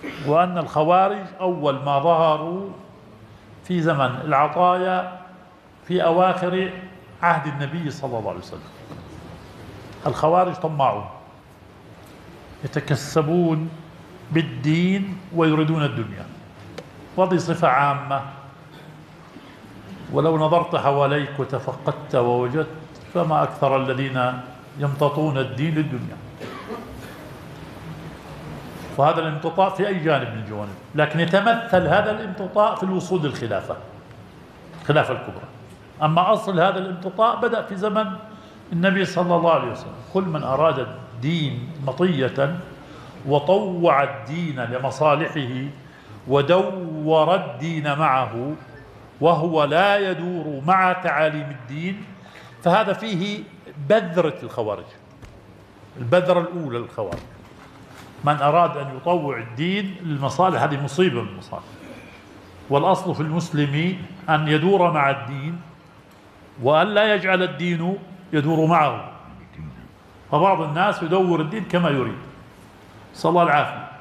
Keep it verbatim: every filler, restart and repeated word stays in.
وأن الخوارج أول ما ظهروا في زمن العطايا في أواخر عهد النبي صلى الله عليه وسلم. الخوارج طماعون يتكسبون بالدين ويريدون الدنيا، وهذه صفة عامة، ولو نظرت حواليك وتفقدت ووجدت فما أكثر الذين يمتطون الدين للدنيا. وهذا الامتطاء في أي جانب من الجوانب، لكن يتمثل هذا الامتطاء في الوصول للخلافة، الخلافة الكبرى. أما أصل هذا الامتطاء بدأ في زمن النبي صلى الله عليه وسلم. كل من أراد الدين مطية وطوع الدين لمصالحه ودور الدين معه وهو لا يدور مع تعاليم الدين، فهذا فيه بذرة الخوارج، البذرة الأولى للخوارج. من أراد أن يطوع الدين للمصالح، هذه مصيبة من المصالح. والأصل في المسلم أن يدور مع الدين وأن لا يجعل الدين يدور معه. فبعض الناس يدور الدين كما يريد، صلى الله العافية.